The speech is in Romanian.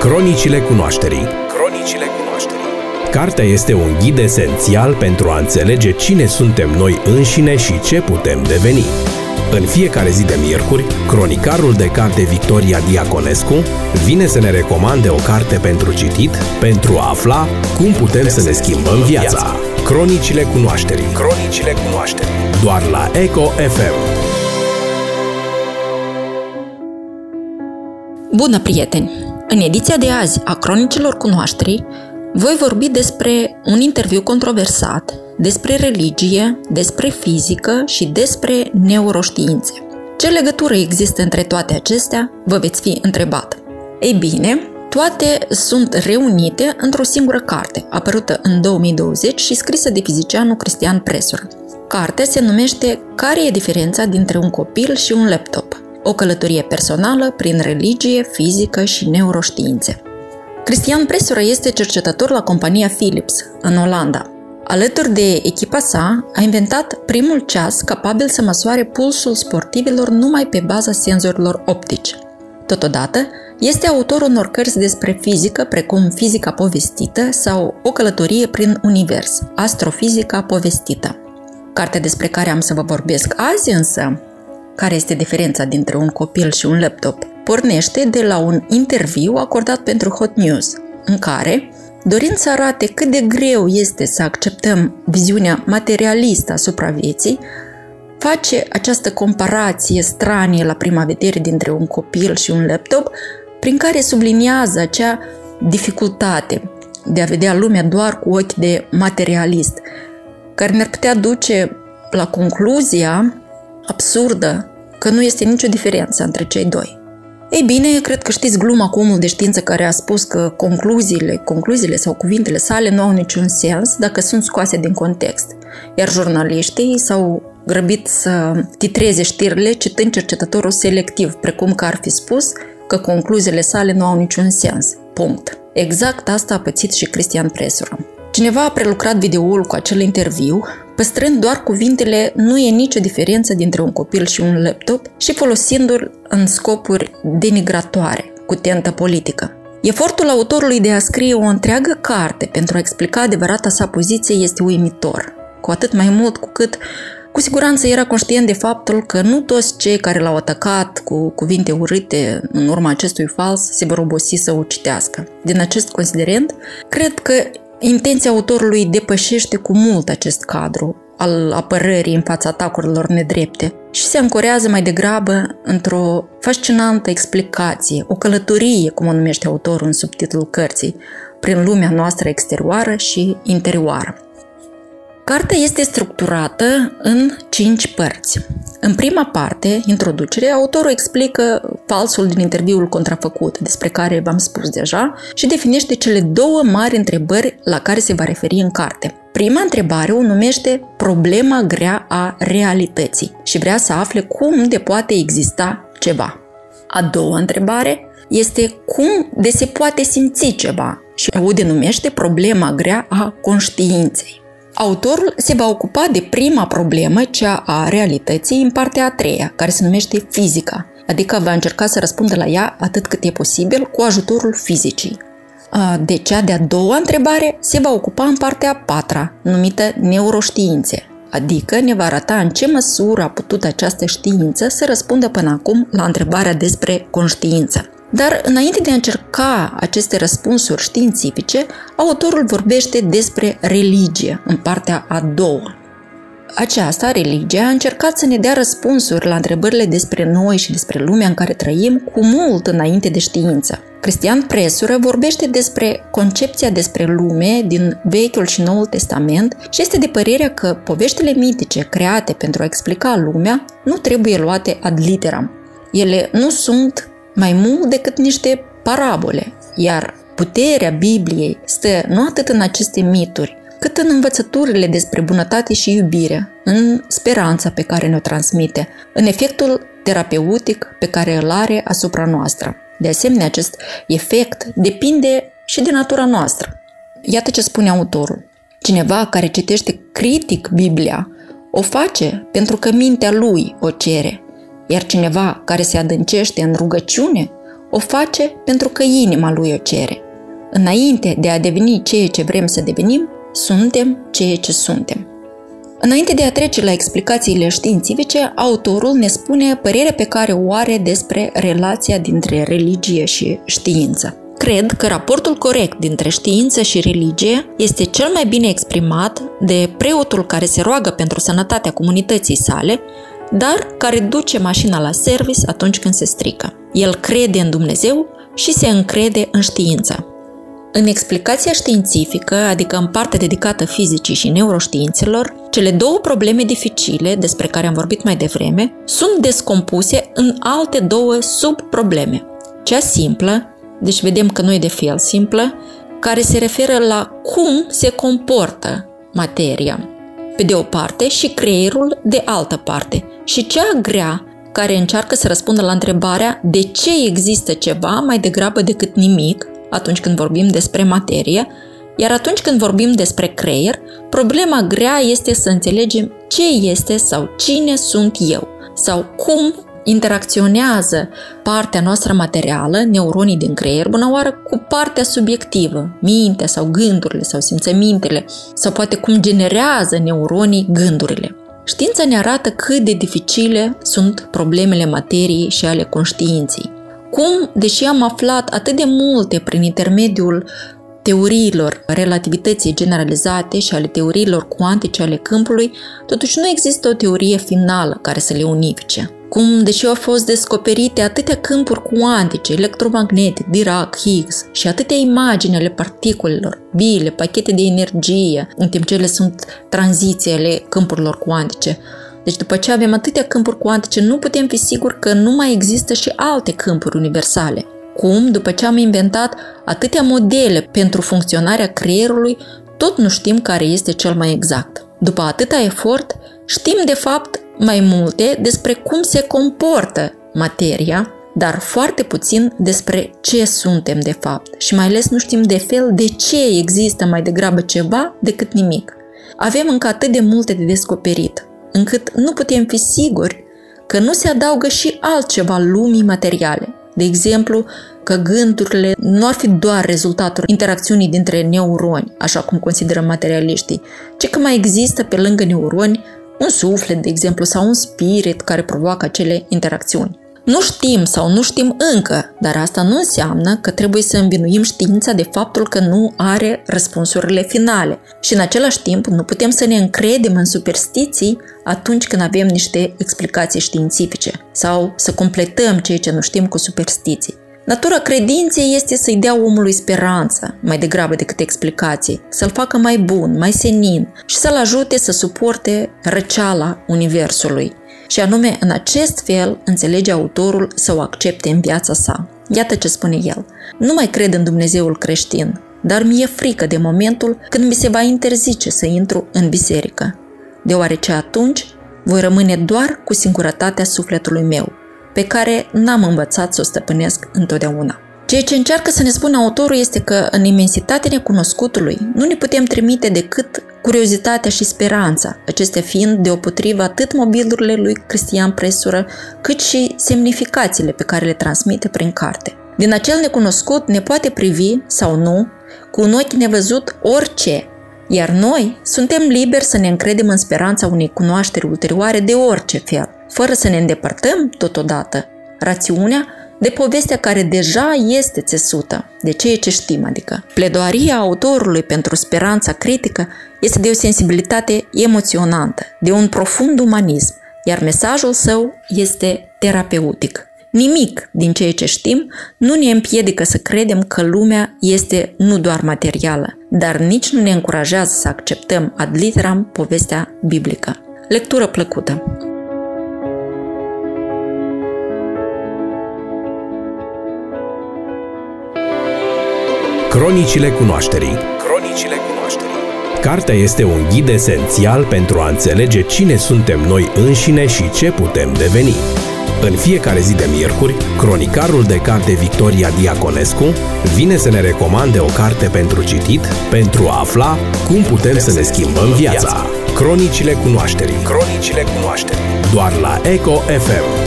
Cronicile cunoașterii. Cronicile cunoașterii. Cartea este un ghid esențial pentru a înțelege cine suntem noi înșine și ce putem deveni. În fiecare zi de miercuri, cronicarul de carte Victoria Diaconescu vine să ne recomande o carte pentru citit, pentru a afla cum putem să ne schimbăm viața. Cronicile cunoașterii. Cronicile cunoașterii. Doar la Eco FM. Bună, prieteni! În ediția de azi a Cronicilor cunoașterii voi vorbi despre un interviu controversat, despre religie, despre fizică și despre neuroștiințe. Ce legătură există între toate acestea, vă veți fi întrebat. Ei bine, toate sunt reunite într-o singură carte, apărută în 2020 și scrisă de fizicianul Cristian Presură. Cartea se numește Care e diferența dintre un copil și un laptop? O călătorie personală prin religie, fizică și neuroștiințe. Cristian Presură este cercetător la compania Philips, în Olanda. Alături de echipa sa, a inventat primul ceas capabil să măsoare pulsul sportivilor numai pe baza senzorilor optici. Totodată, este autorul unor cărți despre fizică, precum Fizica povestită sau O călătorie prin univers, Astrofizica povestită. Cartea despre care am să vă vorbesc azi însă, Care este diferența dintre un copil și un laptop, pornește de la un interviu acordat pentru Hot News, în care, dorind să arate cât de greu este să acceptăm viziunea materialistă asupra vieții, face această comparație stranie la prima vedere dintre un copil și un laptop, prin care subliniază acea dificultate de a vedea lumea doar cu ochi de materialist, care ne-ar putea duce la concluzia absurdă că nu este nicio diferență între cei doi. Ei bine, cred că știți gluma cu omul de știință care a spus că concluziile sau cuvintele sale nu au niciun sens dacă sunt scoase din context, iar jurnaliștii s-au grăbit să titreze știrile citând cercetătorul selectiv, precum că ar fi spus că concluziile sale nu au niciun sens. Punct. Exact asta a pățit și Cristian Presură. Cineva a prelucrat videoul cu acel interviu, păstrând doar cuvintele "nu e nicio diferență dintre un copil și un laptop" și folosindu-l în scopuri denigratoare, cu tentă politică. Efortul autorului de a scrie o întreagă carte pentru a explica adevărata sa poziție este uimitor, cu atât mai mult cu cât cu siguranță era conștient de faptul că nu toți cei care l-au atacat cu cuvinte urâte în urma acestui fals se vor obosi să o citească. Din acest considerent, cred că intenția autorului depășește cu mult acest cadru al apărării în fața atacurilor nedrepte și se ancorează mai degrabă într-o fascinantă explicație, o călătorie, cum o numește autorul în subtitlul cărții, prin lumea noastră exterioară și interioară. Cartea este structurată în 5 părți. În prima parte, introducere, autorul explică falsul din interviul contrafăcut, despre care v-am spus deja, și definește cele 2 mari întrebări la care se va referi în carte. Prima întrebare o numește problema grea a realității și vrea să afle cum de poate exista ceva. A doua întrebare este cum de se poate simți ceva și o denumește problema grea a conștiinței. Autorul se va ocupa de prima problemă, cea a realității, în partea a treia, care se numește fizica, adică va încerca să răspundă la ea atât cât e posibil cu ajutorul fizicii. De cea de-a doua întrebare se va ocupa în partea a patra, numită neuroștiințe, adică ne va arăta în ce măsură a putut această știință să răspundă până acum la întrebarea despre conștiință. Dar înainte de a încerca aceste răspunsuri științifice, autorul vorbește despre religie, în partea a doua. Aceasta, religia, a încercat să ne dea răspunsuri la întrebările despre noi și despre lumea în care trăim cu mult înainte de știință. Cristian Presură vorbește despre concepția despre lume din Vechiul și Noul Testament și este de părerea că poveștile mitice create pentru a explica lumea nu trebuie luate ad literam. Ele nu sunt mai mult decât niște parabole, iar puterea Bibliei stă nu atât în aceste mituri, cât în învățăturile despre bunătate și iubire, în speranța pe care ne-o transmite, în efectul terapeutic pe care îl are asupra noastră. De asemenea, acest efect depinde și de natura noastră. Iată ce spune autorul. Cineva care citește critic Biblia o face pentru că mintea lui o cere, iar cineva care se adâncește în rugăciune o face pentru că inima lui o cere. Înainte de a deveni ceea ce vrem să devenim, suntem ceea ce suntem. Înainte de a trece la explicațiile științifice, autorul ne spune părerea pe care o are despre relația dintre religie și știință. Cred că raportul corect dintre știință și religie este cel mai bine exprimat de preotul care se roagă pentru sănătatea comunității sale, dar care duce mașina la service atunci când se strică. El crede în Dumnezeu și se încrede în știință. În explicația științifică, adică în partea dedicată fizicii și neuroștiințelor, cele două probleme dificile, despre care am vorbit mai devreme, sunt descompuse în alte două subprobleme. Cea simplă, deci vedem că nu e de fel simplă, care se referă la cum se comportă materia, pe de o parte, și creierul de altă parte, și cea grea, care încearcă să răspundă la întrebarea de ce există ceva mai degrabă decât nimic, atunci când vorbim despre materie, iar atunci când vorbim despre creier, problema grea este să înțelegem ce este sau cine sunt eu, sau cum interacționează partea noastră materială, neuronii din creier, bună oară, cu partea subiectivă, mintea sau gândurile sau simțămintele, sau poate cum generează neuronii gândurile. Știința ne arată cât de dificile sunt problemele materiei și ale conștiinței. Cum, deși am aflat atât de multe prin intermediul teoriilor relativității generalizate și ale teoriilor cuantice ale câmpului, totuși nu există o teorie finală care să le unifice. Cum, deși au fost descoperite atâtea câmpuri cuantice, electromagnetic, Dirac, Higgs și atâtea imagini ale particulelor, bile, pachete de energie, în timp ce ele sunt tranziții ale câmpurilor cuantice. Deci după ce avem atâtea câmpuri cuantice, nu putem fi siguri că nu mai există și alte câmpuri universale. Cum, după ce am inventat atâtea modele pentru funcționarea creierului, tot nu știm care este cel mai exact. După atâta efort, știm de fapt mai multe despre cum se comportă materia, dar foarte puțin despre ce suntem de fapt și mai ales nu știm de fel de ce există mai degrabă ceva decât nimic. Avem încă atât de multe de descoperit, încât nu putem fi siguri că nu se adaugă și altceva lumii materiale. De exemplu, că gândurile nu ar fi doar rezultatul interacțiunii dintre neuroni, așa cum consideră materialiștii, ci că mai există pe lângă neuroni un suflet, de exemplu, sau un spirit care provoacă acele interacțiuni. Nu știm sau nu știm încă, dar asta nu înseamnă că trebuie să învinuim știința de faptul că nu are răspunsurile finale. Și în același timp nu putem să ne încredem în superstiții atunci când avem niște explicații științifice sau să completăm ceea ce nu știm cu superstiții. Natura credinței este să-i dea omului speranță, mai degrabă decât explicații, să-l facă mai bun, mai senin și să-l ajute să suporte răceala universului. Și anume, în acest fel, înțelege autorul să o accepte în viața sa. Iată ce spune el. Nu mai cred în Dumnezeul creștin, dar mi-e frică de momentul când mi se va interzice să intru în biserică, deoarece atunci voi rămâne doar cu singurătatea sufletului meu, pe care n-am învățat să o stăpânesc întotdeauna. Ceea ce încearcă să ne spună autorul este că în imensitatea necunoscutului nu ne putem trimite decât curiozitatea și speranța, acestea fiind deopotrivă atât mobilurile lui Cristian Presură, cât și semnificațiile pe care le transmite prin carte. Din acel necunoscut ne poate privi, sau nu, cu un ochi nevăzut orice, iar noi suntem liberi să ne încredem în speranța unei cunoașteri ulterioare de orice fel, fără să ne îndepărtăm totodată rațiunea de povestea care deja este țesută, de ceea ce știm, adică. Pledoaria autorului pentru speranța critică este de o sensibilitate emoționantă, de un profund umanism, iar mesajul său este terapeutic. Nimic din ceea ce știm nu ne împiedică să credem că lumea este nu doar materială, dar nici nu ne încurajează să acceptăm ad literam povestea biblică. Lectură plăcută! Cronicile cunoașterii. Cronicile cunoașterii. Cartea este un ghid esențial pentru a înțelege cine suntem noi înșine și ce putem deveni. În fiecare zi de miercuri, cronicarul de carte Victoria Diaconescu vine să ne recomande o carte pentru citit, pentru a afla cum putem să ne schimbăm viața. Cronicile cunoașterii. Cronicile cunoașterii. Doar la Eco FM.